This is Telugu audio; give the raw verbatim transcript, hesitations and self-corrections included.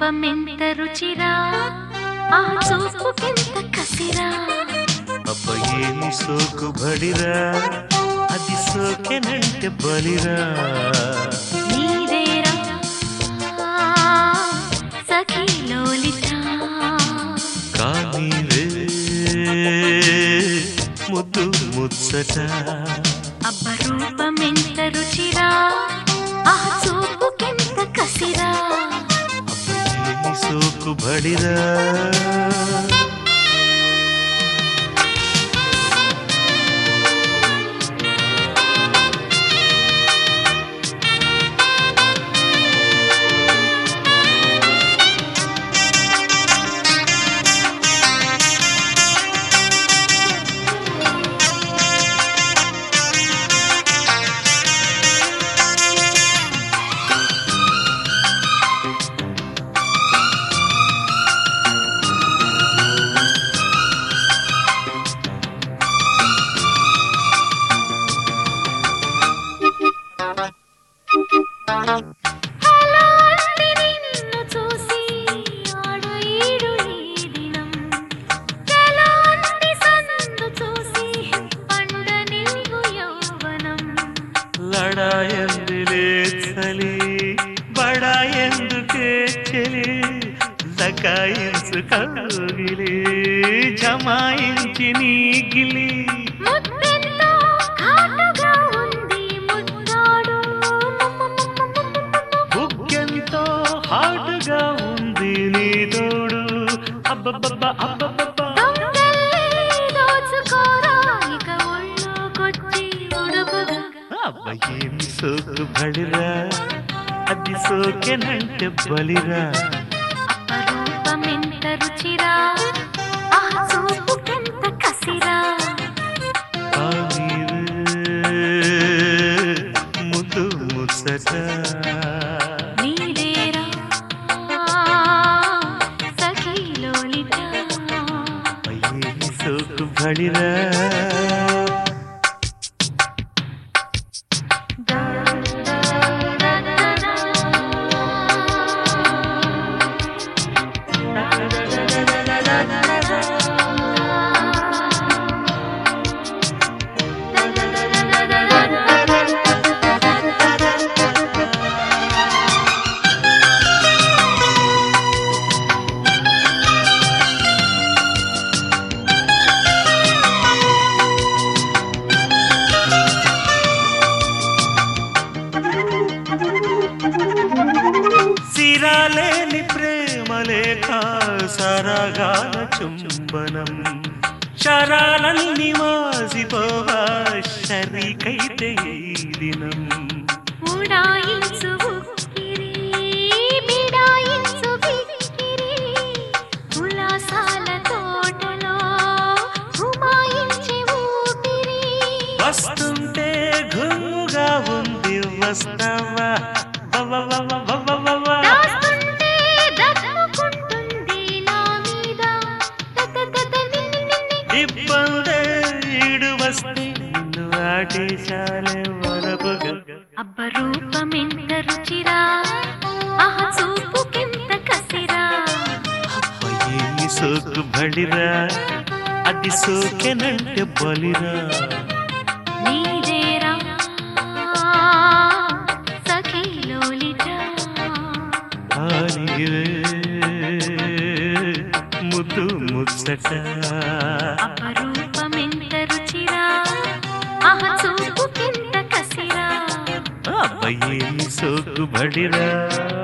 రూపమెంత రుచిరా ఆ చూపుకెంత కసిరా అబ్బ ఏమి సోకు బడిరా అది సోకెనంటే బలిరా నీదేరా సఖీ లోలిత కానీవే ముద్దు ముచ్చట అబ్బ రూపమెంత రుచిరా ఆ చూపుకెంత కసిరా అబ్బ ఏమి సోకు బడిరా లడాయందులే చలి బడాయందుకే చెలి లకాయించు కౌగిలి జమాయించి నీగిలి బుగ్గెంతో హాటుగా ఉంది నీ తోడు అబ్బబ్బబ్బ అబ్బబ్బబ్బ అబ్బ ఏమి సోకు బడిరా అది సోకెనంటే బలిరా రూపమెంత రుచిరా ఆ చూపుకెంత కసిరా ముద్దు ముచ్చట నీదేరా సఖీ లోలిత ఏమి సోకు బడిరా సిరాలేని ప్రేమలేఖ సరగాల చుంబనం శరాలన్నీ మాసిపోవా షరీకైతే ఈ దినం ఉడాయించు ఉక్కిరి బిడాయించు బిక్కిరి ఉల్లాసాల తోటలో ఉమాయించి ఊపిరి వస్తుంటే ఘుమ్ముగా ఉంది వస్తావా దాస్తుంటే దక్కుకుంటుంది నా మీద ఇబ్బందే ఈడు వస్తే నిన్ను ఆటేశాలే వరపుగా అబ్బ రూపమెంత రుచిరా ఆ చూపుకెంత కసిరా అబ్బ ఏమి సోకు బడిరా అది సోకెనంటే బలిరా నీదేరా సఖీ లోలిత ఆనివే ముద్దు ముచ్చట అపరూపమెంత రుచిరా ఆ చూపుకెంత కసిరా అబ్బ ఏమి సోకు బడిరా